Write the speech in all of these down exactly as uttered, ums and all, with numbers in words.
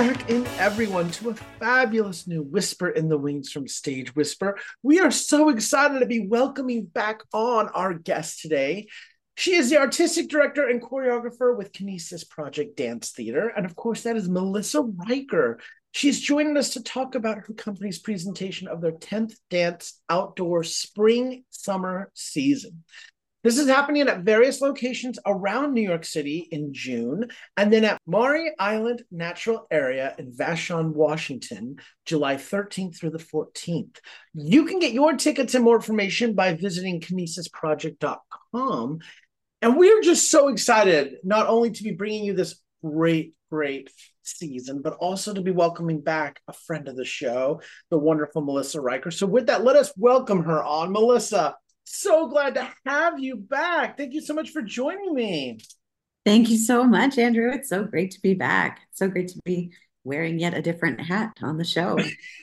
back in, everyone, to a fabulous new Whisper in the Wings from Stage Whisper. We are so excited to be welcoming back on our guest today. She is the artistic director and choreographer with Kinesis Project Dance Theater. And of course, that is Melissa Riker. She's joining us to talk about her company's presentation of their tenth Dance Outdoor Spring Summer Season. This is happening at various locations around New York City in June, and then at Maury Island Natural Area in Vashon, Washington, July thirteenth through the fourteenth. You can get your tickets and more information by visiting kinesis project dot com. And we are just so excited not only to be bringing you this great, great season, but also to be welcoming back a friend of the show, the wonderful Melissa Riker. So with that, let us welcome her on. Melissa, so glad to have you back. Thank you so much for joining me. Thank you so much, Andrew. It's so great to be back. It's so great to be wearing yet a different hat on the show.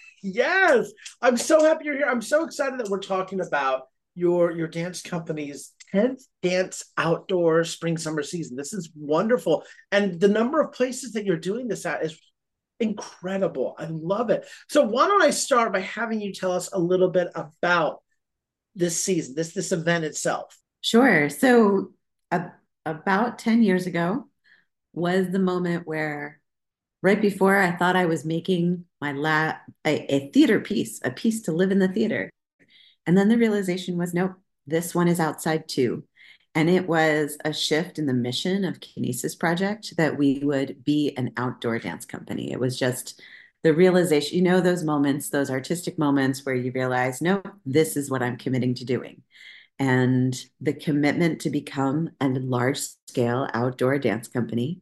Yes, I'm so happy you're here. I'm so excited that we're talking about your your dance company's tenth Dance Outdoor Spring Summer Season. This is wonderful. And the number of places that you're doing this at is incredible. I love it. So why don't I start by having you tell us a little bit about this season, this this event itself? Sure. So uh, about ten years ago was the moment where right before I thought I was making my la a, a theater piece, a piece to live in the theater. And then the realization was, nope, this one is outside too. And it was a shift in the mission of Kinesis Project that we would be an outdoor dance company. It was just the realization, you know, those moments, those artistic moments where you realize, no, this is what I'm committing to doing. And the commitment to become a large scale outdoor dance company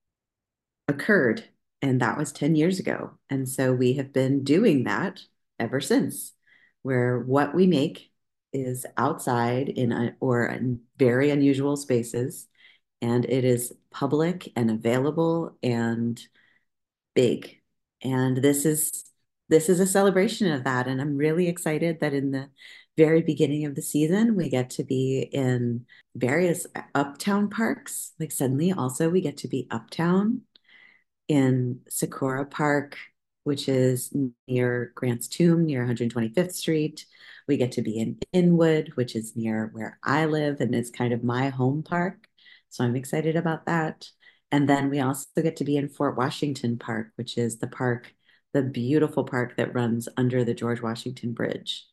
occurred. And that was ten years ago. And so we have been doing that ever since, where what we make is outside in a, or in very unusual spaces, and it is public and available and big. And this is this is a celebration of that. And I'm really excited that in the very beginning of the season, we get to be in various uptown parks. Like suddenly also we get to be uptown in Sakura Park, which is near Grant's Tomb, near one hundred twenty-fifth Street. We get to be in Inwood, which is near where I live, and it's kind of my home park. So I'm excited about that. And then we also get to be in Fort Washington Park, which is the park, the beautiful park that runs under the George Washington Bridge.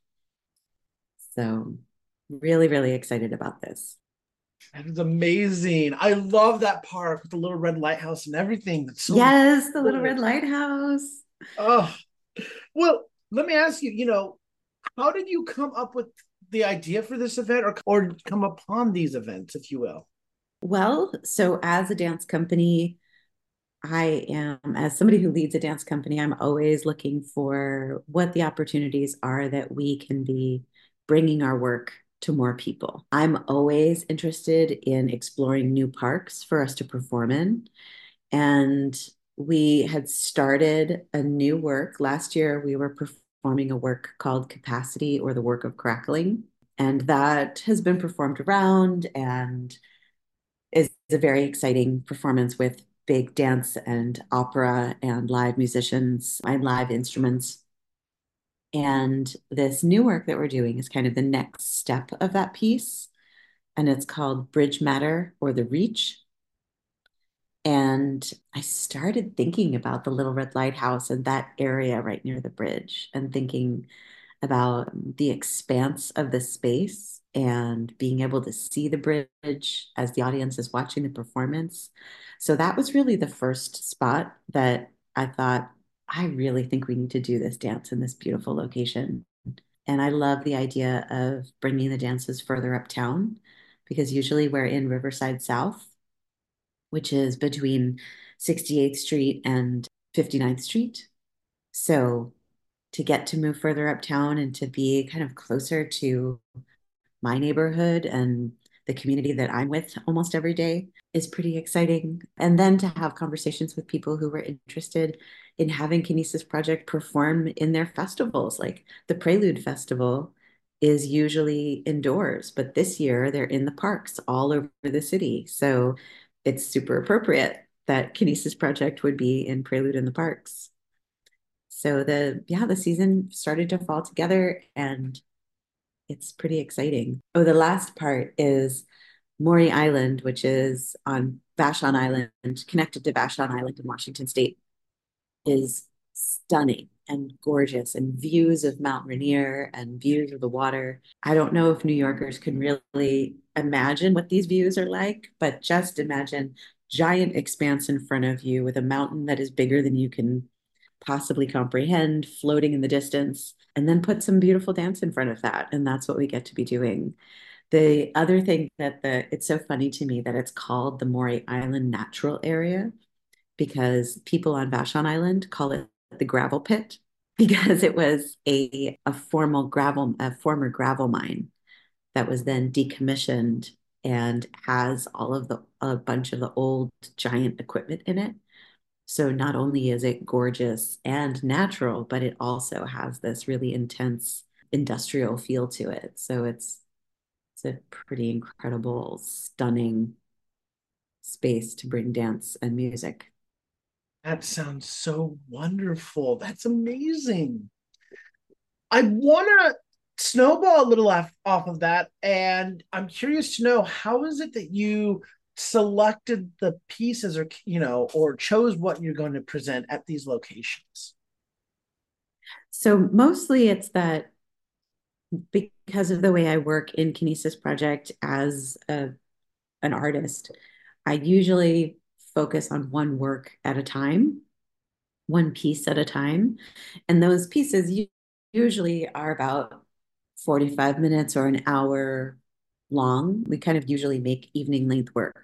So really, really excited about this. That is amazing. I love that park with the little red lighthouse and everything. That's so Yes, the Little good. Red Lighthouse. Oh, well, let me ask you, you know, how did you come up with the idea for this event or, or come upon these events, if you will? Well, so as a dance company, I am, as somebody who leads a dance company, I'm always looking for what the opportunities are that we can be bringing our work to more people. I'm always interested in exploring new parks for us to perform in. And we had started a new work. Last year, we were performing a work called Capacity or the Work of Crackling. And that has been performed around and is a very exciting performance with big dance and opera and live musicians and live instruments. And this new work that we're doing is kind of the next step of that piece. And it's called Bridge Matter or The Reach. And I started thinking about the Little Red Lighthouse and that area right near the bridge and thinking about the expanse of the space and being able to see the bridge as the audience is watching the performance. So that was really the first spot that I thought, I really think we need to do this dance in this beautiful location. And I love the idea of bringing the dances further uptown because usually we're in Riverside South, which is between sixty-eighth Street and fifty-ninth Street. So to get to move further uptown and to be kind of closer to my neighborhood and the community that I'm with almost every day is pretty exciting. And then to have conversations with people who were interested in having Kinesis Project perform in their festivals, like the Prelude Festival is usually indoors, but this year they're in the parks all over the city. So it's super appropriate. that Kinesis Project would be in Prelude in the Parks. So the yeah, the season started to fall together and it's pretty exciting. Oh, the last part is Maury Island, which is on Vashon Island, connected to Vashon Island in Washington State, is stunning and gorgeous, and views of Mount Rainier and views of the water. I don't know if New Yorkers can really imagine what these views are like, but just imagine giant expanse in front of you with a mountain that is bigger than you can possibly comprehend floating in the distance, and then put some beautiful dance in front of that. And that's what we get to be doing. The other thing that the it's so funny to me that it's called the Maury Island Natural Area because people on Vashon Island call it the gravel pit because it was a a formal gravel a former gravel mine that was then decommissioned and has all of the a bunch of the old giant equipment in it. So not only is it gorgeous and natural, but it also has this really intense industrial feel to it. So it's it's a pretty incredible, stunning space to bring dance and music. That sounds so wonderful. That's amazing. I want to snowball a little off, off of that. And I'm curious to know, how is it that you selected the pieces, or, you know, or chose what you're going to present at these locations? So mostly it's that because of the way I work in Kinesis Project as a, an artist, I usually focus on one work at a time, one piece at a time. And those pieces usually are about forty-five minutes or an hour long. We kind of usually make evening length work.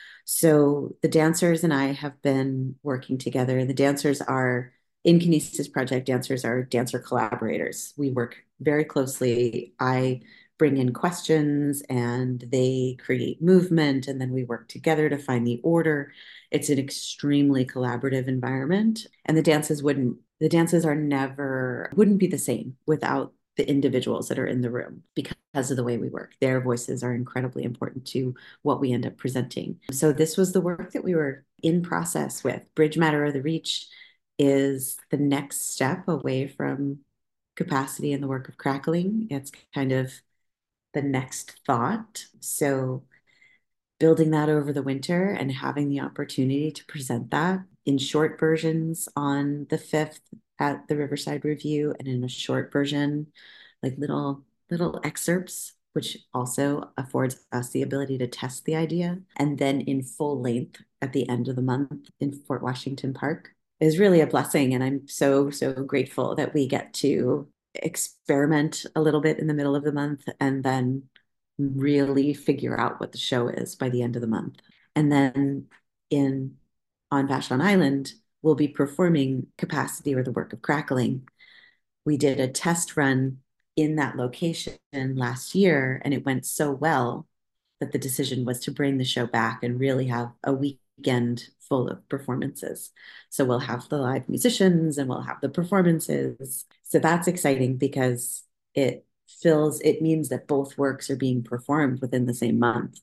So the dancers and I have been working together. The dancers are in Kinesis Project, dancers are dancer collaborators. We work very closely. I bring in questions and they create movement, and then we work together to find the order. It's an extremely collaborative environment. And the dances wouldn't, the dances are never, wouldn't be the same without the individuals that are in the room because of the way we work. Their voices are incredibly important to what we end up presenting. So this was the work that we were in process with. Bridge Matter of the Reach is the next step away from capacity in the work of crackling. It's kind of the next thought. So building that over the winter and having the opportunity to present that in short versions on the fifth at the Riverside Review, and in a short version, like little little excerpts, which also affords us the ability to test the idea, and then in full length at the end of the month in Fort Washington Park is really a blessing. And I'm so, so grateful that we get to experiment a little bit in the middle of the month and then really figure out what the show is by the end of the month. And then in on Vashon Island, we'll be performing Capacity or the Work of Crackling. We did a test run in that location last year, and it went so well that the decision was to bring the show back and really have a weekend full of performances. So we'll have the live musicians and we'll have the performances. So that's exciting because it fills, it means that both works are being performed within the same month.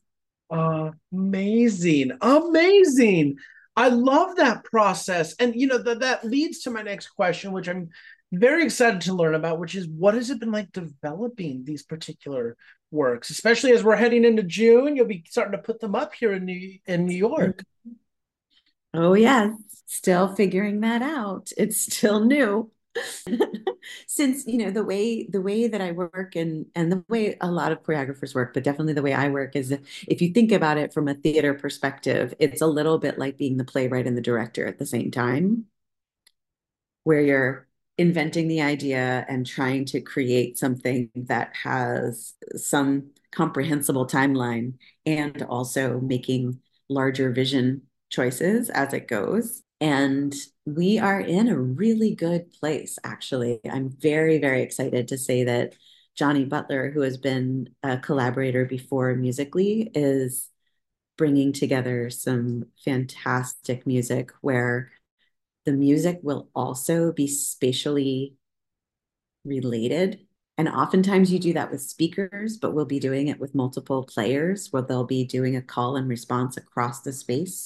Amazing. Amazing. I love that process. And, you know, that that leads to my next question, which I'm very excited to learn about, which is, what has it been like developing these particular works, especially as we're heading into June? You'll be starting to put them up here in New in New York. Oh, yeah. Still figuring that out. It's still new. Since, you know, the way the way that I work and and the way a lot of choreographers work, but definitely the way I work is, if you think about it from a theater perspective, it's a little bit like being the playwright and the director at the same time, where you're inventing the idea and trying to create something that has some comprehensible timeline, and also making larger vision choices as it goes. And we are in a really good place, actually. I'm very, very excited to say that Johnny Butler, who has been a collaborator before musically, is bringing together some fantastic music where the music will also be spatially related. And oftentimes you do that with speakers, but we'll be doing it with multiple players where they'll be doing a call and response across the space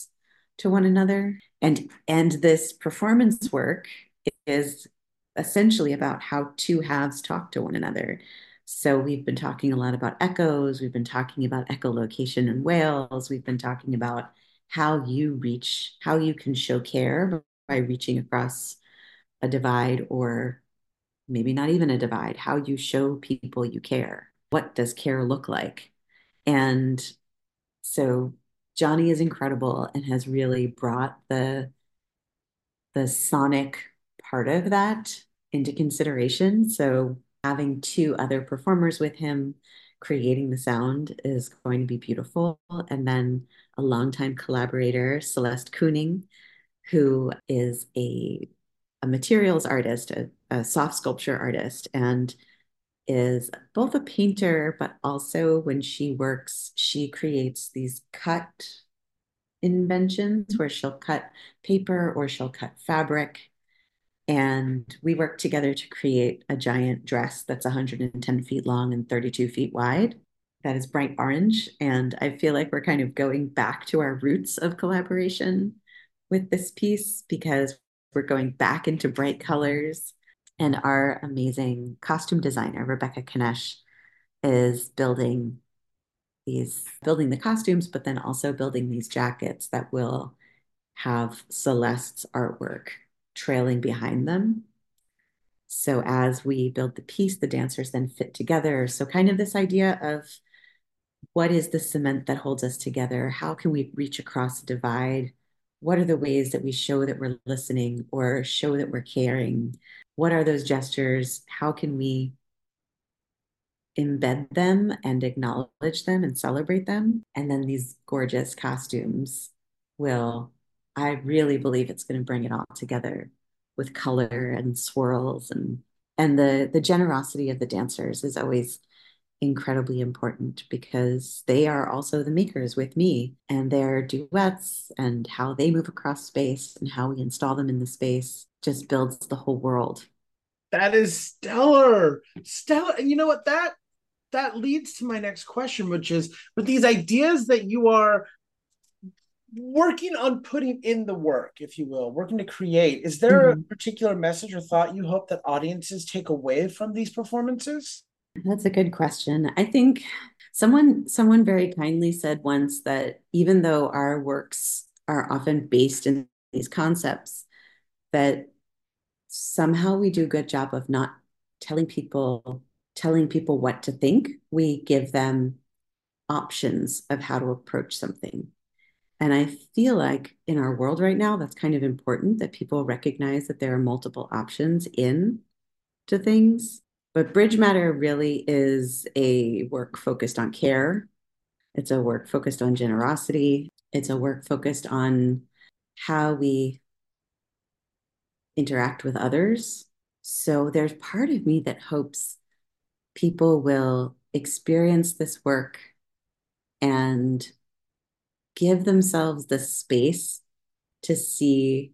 to one another. And and this performance work is essentially about how two halves talk to one another. So we've been talking a lot about echoes, we've been talking about echolocation in whales, we've been talking about how you reach, how you can show care by reaching across a divide, or maybe not even a divide, how you show people you care. What does care look like? And so Johnny is incredible and has really brought the the sonic part of that into consideration. So having two other performers with him creating the sound is going to be beautiful. And then a longtime collaborator, Celeste Kooning, who is a a materials artist, a, a soft sculpture artist, and is both a painter, but also when she works, she creates these cut inventions where she'll cut paper or she'll cut fabric. And we work together to create a giant dress that's one hundred ten feet long and thirty-two feet wide. That is bright orange. And I feel like we're kind of going back to our roots of collaboration with this piece because we're going back into bright colors. And our amazing costume designer, Rebecca Kanesh, is building these building the costumes, but then also building these jackets that will have Celeste's artwork trailing behind them. So as we build the piece, the dancers then fit together. So kind of this idea of what is the cement that holds us together? How can we reach across a divide? What are the ways that we show that we're listening or show that we're caring? What are those gestures? How can we embed them and acknowledge them and celebrate them? And then these gorgeous costumes will, I really believe it's going to bring it all together with color and swirls, and and the the generosity of the dancers is always incredibly important because they are also the makers with me, and their duets and how they move across space and how we install them in the space just builds the whole world. That is stellar. Stellar. And you know what? That that leads to my next question, which is with these ideas that you are working on putting in the work, if you will, working to create, is there a Mhm. particular message or thought you hope that audiences take away from these performances? That's a good question. I think someone someone very kindly said once that even though our works are often based in these concepts, that somehow we do a good job of not telling people telling people what to think. We give them options of how to approach something. And I feel like in our world right now, that's kind of important that people recognize that there are multiple options in to things. But Bridge Matter really is a work focused on care. It's a work focused on generosity. It's a work focused on how we interact with others. So there's part of me that hopes people will experience this work and give themselves the space to see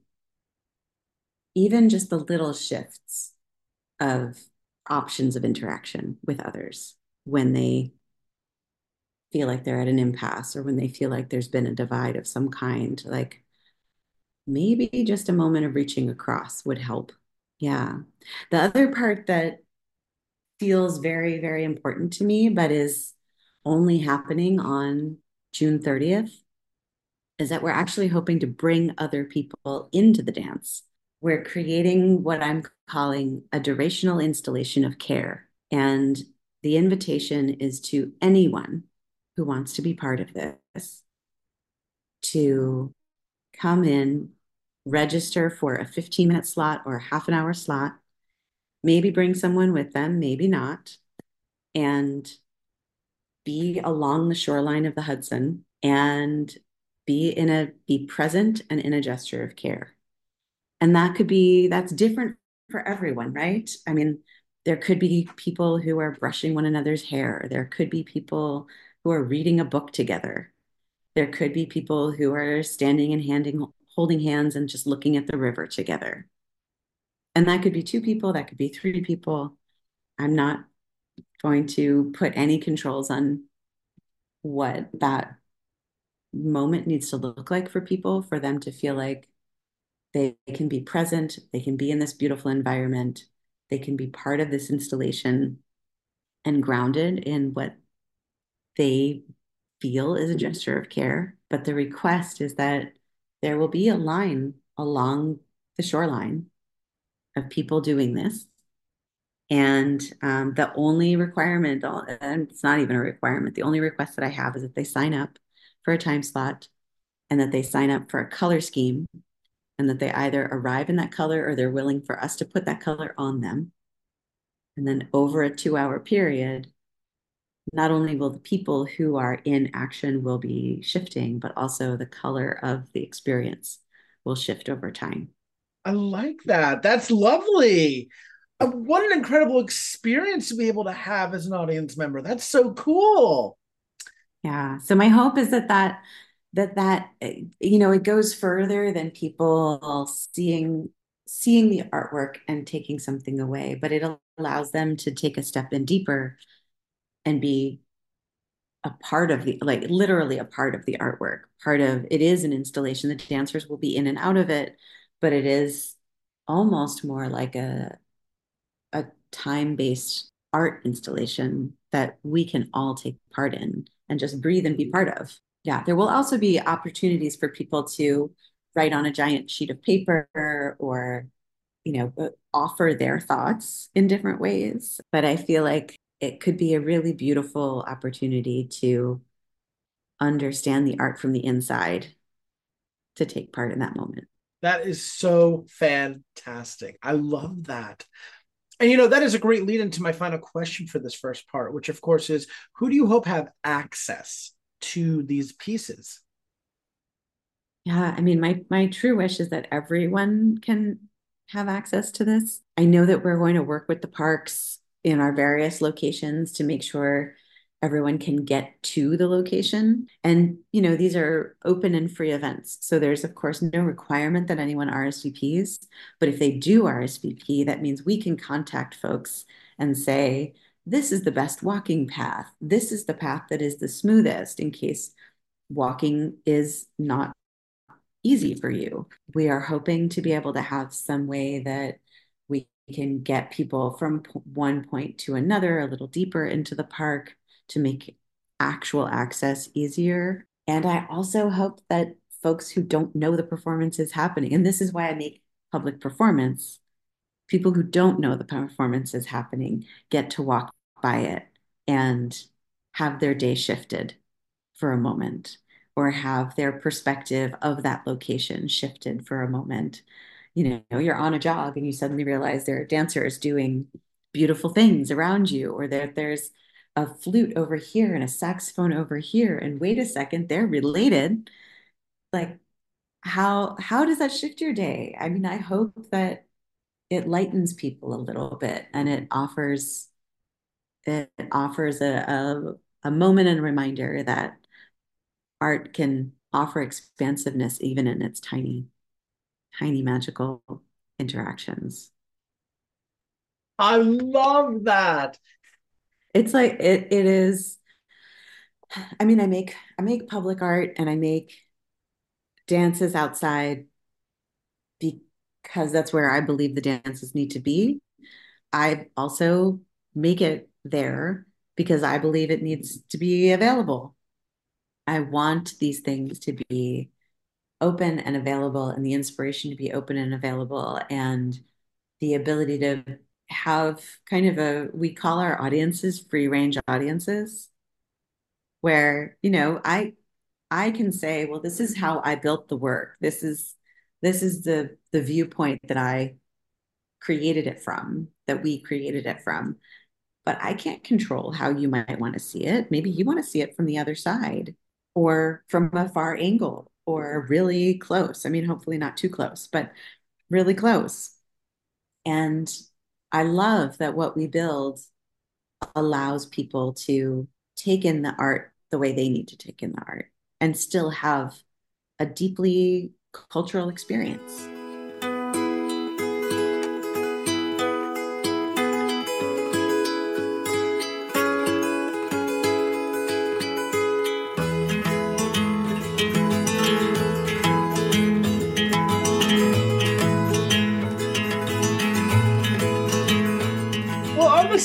even just the little shifts of options of interaction with others when they feel like they're at an impasse or when they feel like there's been a divide of some kind. Like maybe just a moment of reaching across would help. Yeah. The other part that feels very, very important to me, but is only happening on June thirtieth, is that we're actually hoping to bring other people into the dance. We're creating what I'm calling a durational installation of care. And the invitation is to anyone who wants to be part of this to come in, register for a fifteen minute slot or a half an hour slot, maybe bring someone with them, maybe not, and be along the shoreline of the Hudson and be in a be present and in a gesture of care. And that could be that's different for everyone, right? I mean, there could be people who are brushing one another's hair. There could be people who are reading a book together. There could be people who are standing and handing holding hands and just looking at the river together. And that could be two people, that could be three people. I'm not going to put any controls on what that moment needs to look like for people, for them to feel like they can be present, they can be in this beautiful environment, they can be part of this installation and grounded in what they feel is a gesture of care. But the request is that there will be a line along the shoreline of people doing this. And um, the only requirement, and it's not even a requirement, the only request that I have is that they sign up for a time slot and that they sign up for a color scheme and that they either arrive in that color or they're willing for us to put that color on them. And then over a two hour period, not only will the people who are in action will be shifting, but also the color of the experience will shift over time. I like that. That's lovely. Uh, what an incredible experience to be able to have as an audience member. That's so cool. Yeah. So my hope is that that that that you know it goes further than people seeing seeing the artwork and taking something away, but it allows them to take a step in deeper and be a part of the, like literally a part of the artwork. Part of it is an installation. The dancers will be in and out of it, but it is almost more like a a time-based art installation that we can all take part in and just breathe and be part of. Yeah, there will also be opportunities for people to write on a giant sheet of paper or, you know, offer their thoughts in different ways. But I feel like it could be a really beautiful opportunity to understand the art from the inside to take part in that moment. That is so fantastic. I love that. And you know, that is a great lead into my final question for this first part, which of course is who do you hope have access to these pieces? Yeah, I mean, my my true wish is that everyone can have access to this. I know that we're going to work with the parks in our various locations to make sure everyone can get to the location. And, you know, these are open and free events. So there's, of course, no requirement that anyone R S V Ps. But if they do R S V P, that means we can contact folks and say, this is the best walking path. This is the path that is the smoothest in case walking is not easy for you. We are hoping to be able to have some way that we can get people from one point to another, a little deeper into the park to make actual access easier. And I also hope that folks who don't know the performance is happening, and this is why I make public performance, people who don't know the performance is happening get to walk by it and have their day shifted for a moment or have their perspective of that location shifted for a moment. You know, you're on a jog and you suddenly realize there are dancers doing beautiful things around you, or that there's a flute over here and a saxophone over here. And wait a second, they're related. Like, how how does that shift your day? I mean, I hope that it lightens people a little bit and it offers it offers a, a, a moment and a reminder that art can offer expansiveness even in its tiny, tiny magical interactions. I love that. It's like it it is. I mean, I make I make public art and I make dances outside because that's where I believe the dances need to be. I also make it there because I believe it needs to be available. I want these things to be open and available and the inspiration to be open and available and the ability to have kind of a, we call our audiences free range audiences where, you know, I, I can say, well, this is how I built the work. This is, this is the, the viewpoint that I created it from, that we created it from. But I can't control how you might want to see it. Maybe you want to see it from the other side or from a far angle or really close. I mean, hopefully not too close, but really close. And I love that what we build allows people to take in the art the way they need to take in the art and still have a deeply cultural experience.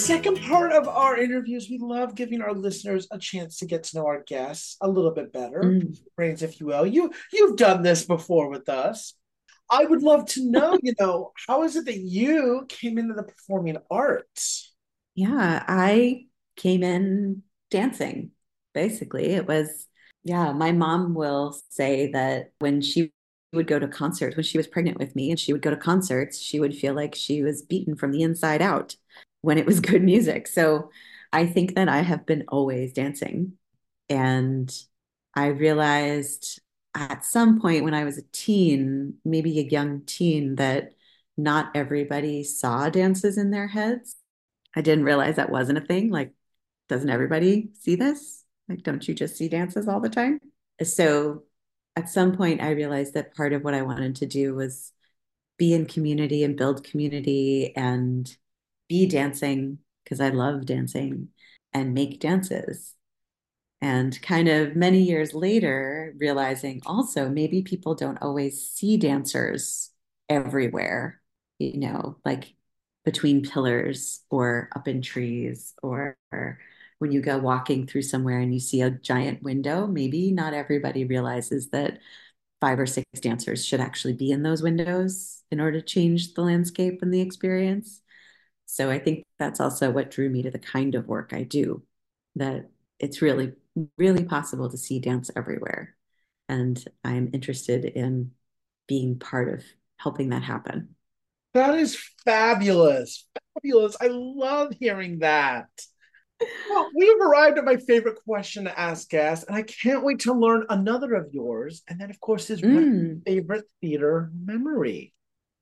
second part of our interviews, we love giving our listeners a chance to get to know our guests a little bit better, Mm. brains, if you will. You you've done this before with us. I would love to know, you know, how is it that you came into the performing arts? Yeah, I came in dancing, basically. It was, yeah, my mom will say that when she would go to concerts, when she was pregnant with me and she would go to concerts, she would feel like she was beaten from the inside out when it was good music. So I think that I have been always dancing. And I realized at some point when I was a teen, maybe a young teen, that not everybody saw dances in their heads. I didn't realize that wasn't a thing. Like, doesn't everybody see this? Like, don't you just see dances all the time? So at some point, I realized that part of what I wanted to do was be in community and build community and be dancing because I love dancing and make dances. And kind of many years later, realizing also maybe people don't always see dancers everywhere, you know, like between pillars or up in trees, or, or when you go walking through somewhere and you see a giant window, maybe not everybody realizes that five or six dancers should actually be in those windows in order to change the landscape and the experience. So I think that's also what drew me to the kind of work I do, that it's really, really possible to see dance everywhere. And I'm interested in being part of helping that happen. That is fabulous. Fabulous. I love hearing that. Well, we've arrived at my favorite question to ask guests, and I can't wait to learn another of yours. And then, of course, is what Mm, favorite theater memory?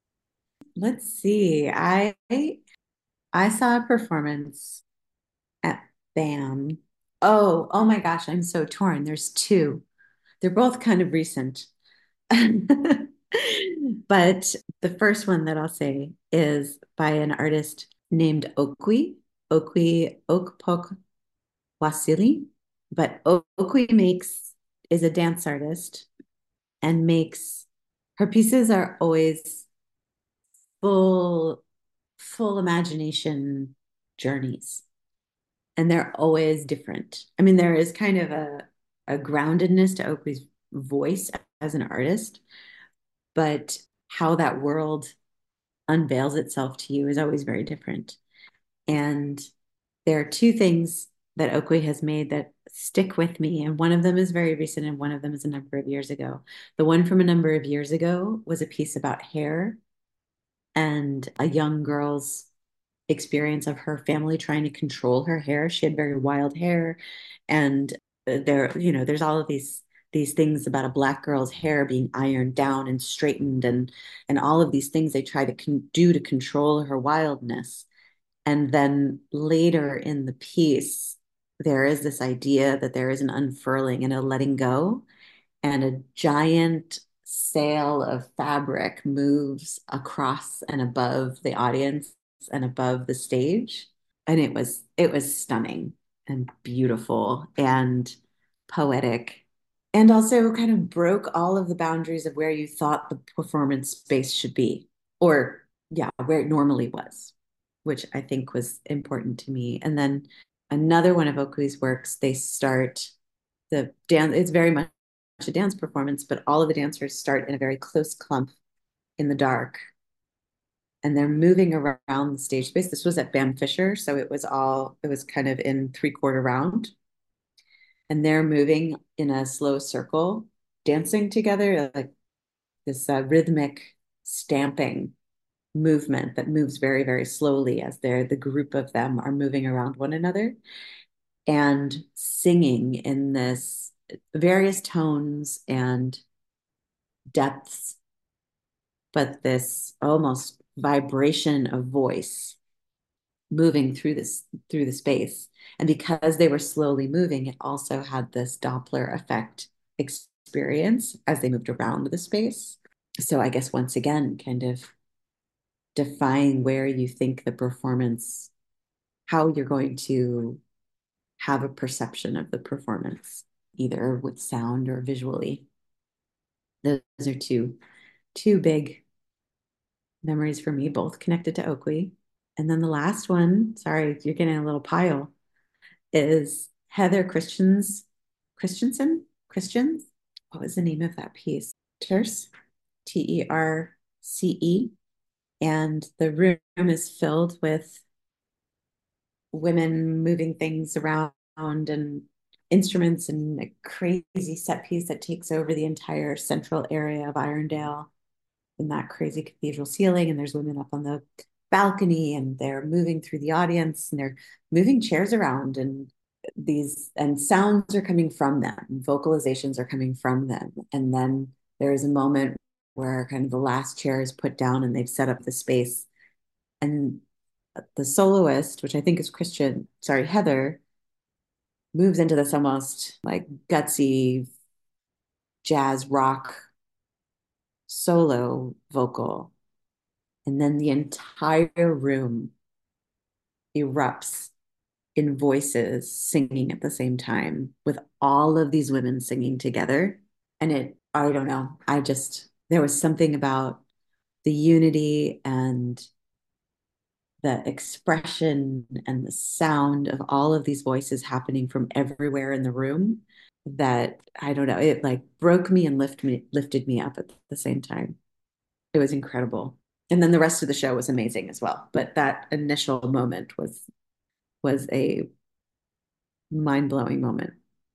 let's see. I I saw a performance at BAM. Oh, oh my gosh, I'm so torn. There's two. They're both kind of recent. But the first one that I'll say is by an artist named Okwi, Okwi Okpok Wasili. But Okwi makes is a dance artist and makes her pieces are always full, full imagination journeys. And they're always different. I mean, there is kind of a, a groundedness to Oakley's voice as an artist, but how that world unveils itself to you is always very different. And there are two things that Oakley has made that stick with me. And one of them is very recent, and one of them is a number of years ago. The one from a number of years ago was a piece about hair and a young girl's experience of her family trying to control her hair. She had very wild hair, and there, you know, there's all of these these things about a black girl's hair being ironed down and straightened, and and all of these things they try to con- do to control her wildness. And then later in the piece, there is this idea that there is an unfurling and a letting go, and a giant sail of fabric moves across and above the audience and above the stage. And it was it was stunning and beautiful and poetic, and also kind of broke all of the boundaries of where you thought the performance space should be, or yeah, where it normally was, which I think was important to me. And then another one of Oakley's works, they start the dance, it's very much a dance performance, but all of the dancers start in a very close clump in the dark, and they're moving around the stage space. This was at Bam Fisher, so it was all it was kind of in three quarter round, and they're moving in a slow circle, dancing together like this uh, rhythmic stamping movement that moves very very slowly as they're the group of them are moving around one another and singing in this various tones and depths, but this almost vibration of voice moving through this through the space. And because they were slowly moving, it also had this Doppler effect experience as they moved around the space. So I guess once again, kind of define where you think the performance, how you're going to have a perception of the performance, either with sound or visually. Those are two two big memories for me, both connected to Oakley. And then the last one, sorry, you're getting a little pile, is Heather Christians, Christensen, Christians. What was the name of that piece? Terce, T E R C E. And the room is filled with women moving things around and instruments and a crazy set piece that takes over the entire central area of Irondale in that crazy cathedral ceiling. And there's women up on the balcony and they're moving through the audience and they're moving chairs around and these and sounds are coming from them, vocalizations are coming from them. And then there's a moment where kind of the last chair is put down and they've set up the space. And the soloist, which I think is Christian, sorry, Heather, moves into this almost like gutsy jazz rock solo vocal. And then the entire room erupts in voices singing at the same time with all of these women singing together. And it, I don't know, I just, there was something about the unity and the expression and the sound of all of these voices happening from everywhere in the room that I don't know, it like broke me and lift me lifted me up at the same time. It was incredible. And then the rest of the show was amazing as well. But that initial moment was was a mind-blowing moment.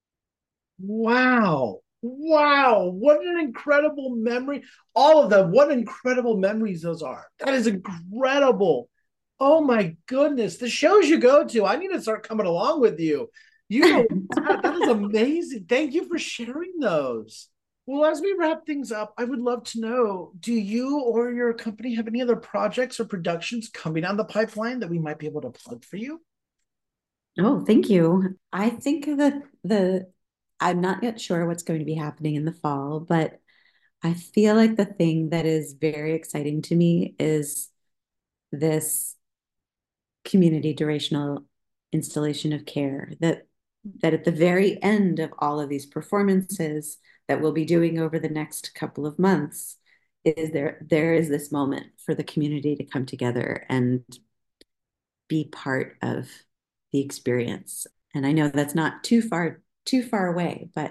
Wow. Wow. What an incredible memory. All of them. What incredible memories those are. That is incredible. Oh my goodness. The shows you go to, I need to start coming along with you. You know, that, that is amazing. Thank you for sharing those. Well, as we wrap things up, I would love to know, do you or your company have any other projects or productions coming down the pipeline that we might be able to plug for you? Oh, thank you. I think that the I'm not yet sure what's going to be happening in the fall, but I feel like the thing that is very exciting to me is this community durational installation of care that that at the very end of all of these performances that we'll be doing over the next couple of months is there there is this moment for the community to come together and be part of the experience. And I know that's not too far too far away, but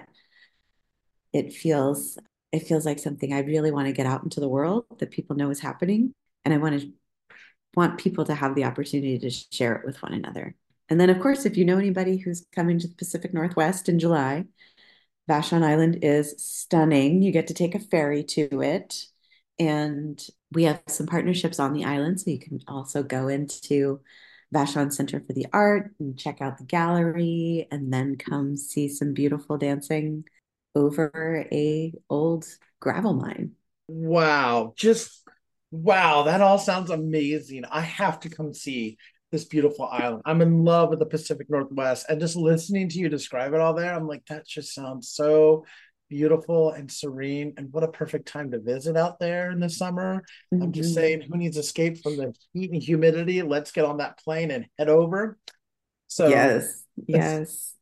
it feels it feels like something I really want to get out into the world that people know is happening. And I want to want people to have the opportunity to share it with one another. And then, of course, if you know anybody who's coming to the Pacific Northwest in July, Vashon Island is stunning. You get to take a ferry to it. And we have some partnerships on the island. So you can also go into Vashon Center for the Art and check out the gallery and then come see some beautiful dancing over a old gravel mine. Wow. Just wow. That all sounds amazing. I have to come see this beautiful island. I'm in love with the Pacific Northwest. And just listening to you describe it all there, I'm like, that just sounds so beautiful and serene. And what a perfect time to visit out there in the summer. I'm just Mhm. saying, who needs escape from the heat and humidity? Let's get on that plane and head over. So, Yes, yes.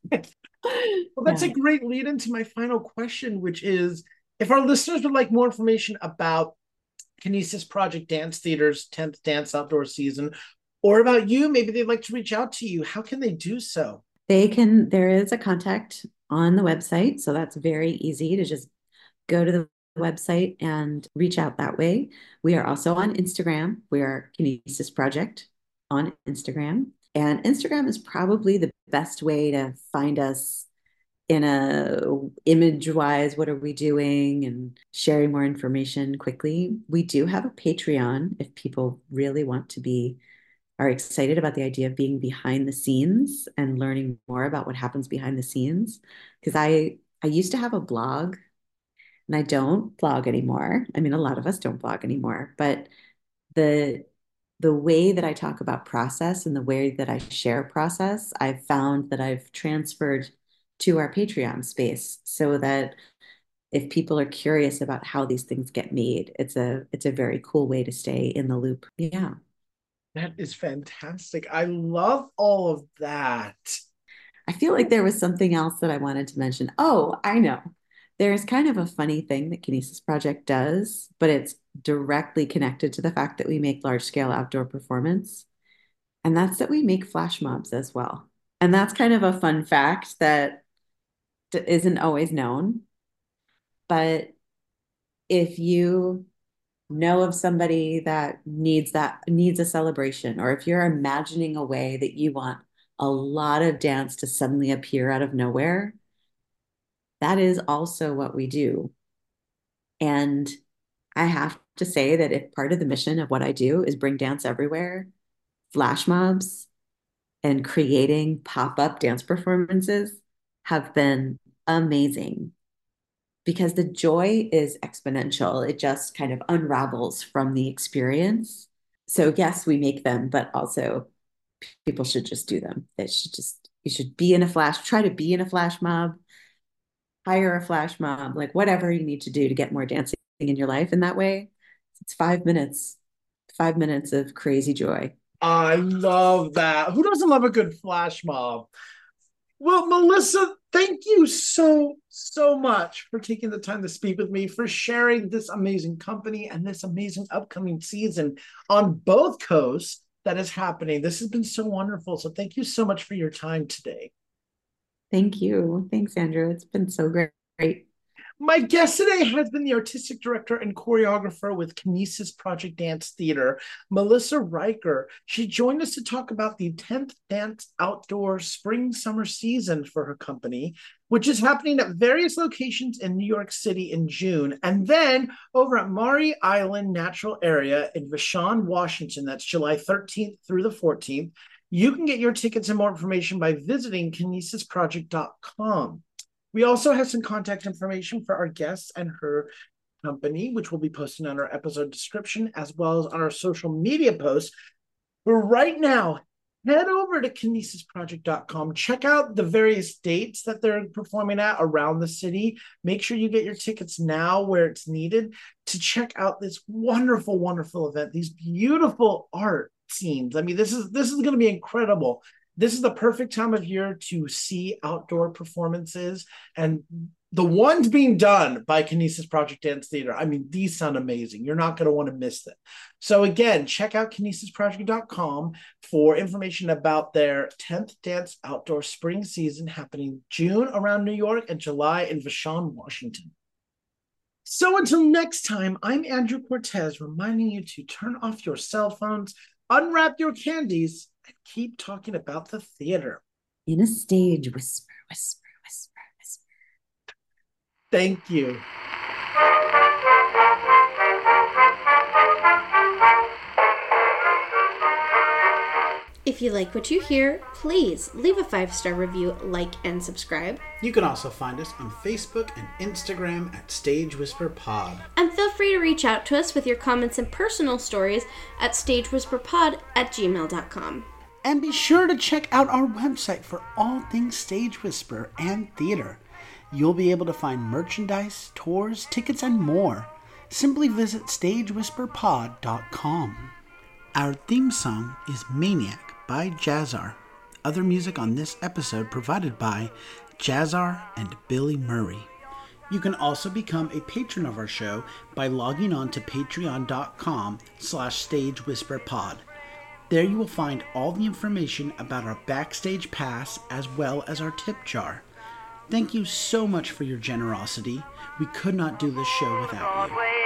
well, that's a Yeah. great lead into my final question, which is if our listeners would like more information about Kinesis Project Dance Theater's tenth Dance Outdoor Season, or about you, maybe they'd like to reach out to you. How can they do so? They can, there is a contact on the website. So that's very easy to just go to the website and reach out that way. We are also on Instagram. We are Kinesis Project on Instagram. And Instagram is probably the best way to find us in a image wise, what are we doing and sharing more information quickly. We do have a Patreon if people really want to be are excited about the idea of being behind the scenes and learning more about what happens behind the scenes. Because I I used to have a blog and I don't blog anymore. I mean, a lot of us don't blog anymore, but the the way that I talk about process and the way that I share process, I've found that I've transferred to our Patreon space so that if people are curious about how these things get made, it's a it's a very cool way to stay in the loop. Yeah. That is fantastic. I love all of that. I feel like there was something else that I wanted to mention. Oh, I know. There's kind of a funny thing that Kinesis Project does, but it's directly connected to the fact that we make large scale outdoor performance. And that's that we make flash mobs as well. And that's kind of a fun fact that isn't always known. But if you know of somebody that needs that needs a celebration, or if you're imagining a way that you want a lot of dance to suddenly appear out of nowhere, that is also what we do. And I have to say that if part of the mission of what I do is bring dance everywhere, flash mobs and creating pop-up dance performances have been amazing because the joy is exponential. It just kind of unravels from the experience. So yes, we make them, but also people should just do them. It should just, you should be in a flash, try to be in a flash mob, hire a flash mob, like whatever you need to do to get more dancing in your life. In that way, it's five minutes, five minutes of crazy joy. I love that. Who doesn't love a good flash mob? Well, Melissa, thank you so, so much for taking the time to speak with me, for sharing this amazing company and this amazing upcoming season on both coasts that is happening. This has been so wonderful. So thank you so much for your time today. Thank you. Thanks, Andrew. It's been so great. My guest today has been the artistic director and choreographer with Kinesis Project Dance Theater, Melissa Riker. She joined us to talk about the tenth Dance Outdoor Spring Summer season for her company, which is happening at various locations in New York City in June, and then over at Maury Island Natural Area in Vashon, Washington. That's July thirteenth through the fourteenth. You can get your tickets and more information by visiting kinesis project dot com. We also have some contact information for our guests and her company, which we'll be posting on our episode description as well as on our social media posts. But right now, head over to kinesis project dot com. Check out the various dates that they're performing at around the city. Make sure you get your tickets now where it's needed to check out this wonderful, wonderful event, these beautiful art scenes. I mean, this is this is going to be incredible. This is the perfect time of year to see outdoor performances, and the ones being done by Kinesis Project Dance Theater. I mean, these sound amazing. You're not going to want to miss them. So again, check out kinesis project dot com for information about their tenth Dance Outdoor Spring season happening June around New York and July in Vashon, Washington. So until next time, I'm Andrew Cortez, reminding you to turn off your cell phones, unwrap your candies, and keep talking about the theater. In a stage whisper, whisper, whisper, whisper. Thank you. If you like what you hear, please leave a five-star review, like, and subscribe. You can also find us on Facebook and Instagram at Stage Whisper Pod. And feel free to reach out to us with your comments and personal stories at stage whisper pod at gmail dot com. And be sure to check out our website for all things Stage Whisper and theater. You'll be able to find merchandise, tours, tickets, and more. Simply visit stage whisper pod dot com. Our theme song is Maniac by Jazzar. Other music on this episode provided by Jazzar and Billy Murray. You can also become a patron of our show by logging on to patreon dot com slash stagewhisperpod. There you will find all the information about our backstage pass as well as our tip jar. Thank you so much for your generosity. We could not do this show without you.